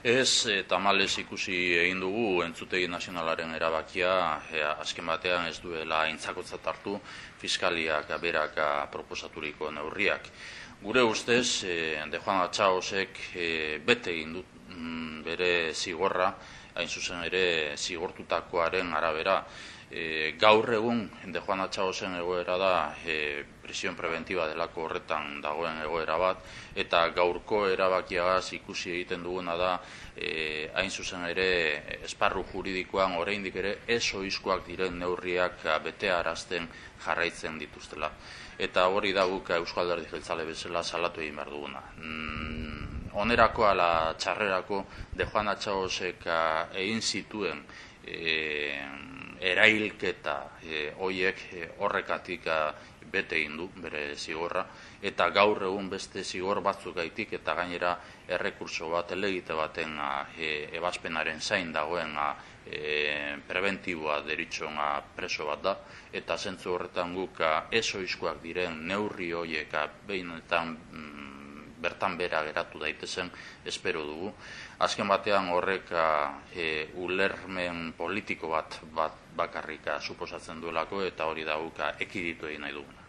Ez, tamalez ikusi egin dugu entzutegi nazionalaren erabakia, azken batean ez duela aintzakotzat hartu fiskaliak berak proposaturiko neurriak. Gure ustez, De Juan Atxaosek bete egin du bere zigorra, hain zuzen ere zigortutakoaren arabera. Gaur egun De Juan Atxaosen egoera da prisión preventiba delako horretan dagoen egoera bat, eta gaurko erabakiagaz ikusi egiten duguna da hain zuzen ere esparru juridikoan oraindik ere ez ohizkoak diren neurriak betearazten jarraitzen dituztela. Eta hori da guk Eusko Alderdi Jeltzale bezala salatu egin behar duguna. Onerako ala txarrerako De Juan Atxaosek egin zituen erailketa hoiek horrekatik bete egin du bere zigorra, eta gaur egun beste zigor batzuk gaitik eta gainera errekurso bat, helegite baten ebazpenaren zain dagoen preventiboa deritxon preso bat da, eta zentzu horretan guk ez ohizkoak diren neurri horiek behinetan bertan bera geratu daitezen espero dugu. Azken batean horrek ulermen politiko bat bakarrik suposatzen duelako, eta hori da guk ekiditu egin nahi duguna.